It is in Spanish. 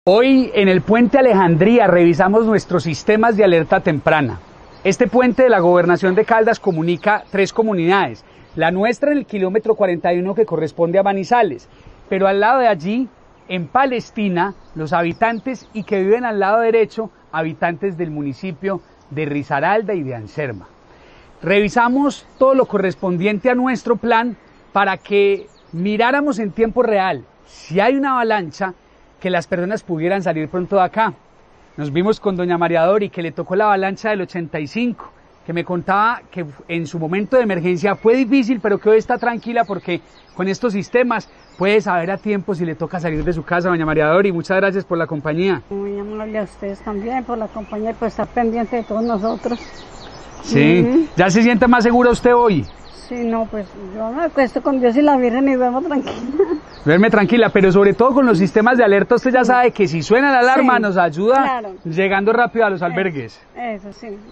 Hoy en el puente Alejandría revisamos nuestros sistemas de alerta temprana. Este puente de la Gobernación de Caldas comunica 3 comunidades, la nuestra en el kilómetro 41 que corresponde a Manizales, pero al lado de allí, en Palestina, los habitantes y que viven al lado derecho, habitantes del municipio de Risaralda y de Anserma. Revisamos todo lo correspondiente a nuestro plan para que miráramos en tiempo real si hay una avalancha, que las personas pudieran salir pronto de acá. Nos vimos con doña María Dori, que le tocó la avalancha del 85, que me contaba que en su momento de emergencia fue difícil, pero que hoy está tranquila porque con estos sistemas puede saber a tiempo si le toca salir de su casa. Doña María Dori, muchas gracias por la compañía. Muy amable a ustedes también por la compañía y por estar pendiente de todos nosotros. Sí, ¿ya se siente más segura usted hoy? Sí, no, pues yo me acuesto con Dios y la Virgen y duermo tranquila. Duerme tranquila, pero sobre todo con los sistemas de alerta usted ya sabe que si suena la alarma nos ayuda llegando rápido a los albergues. Eso sí.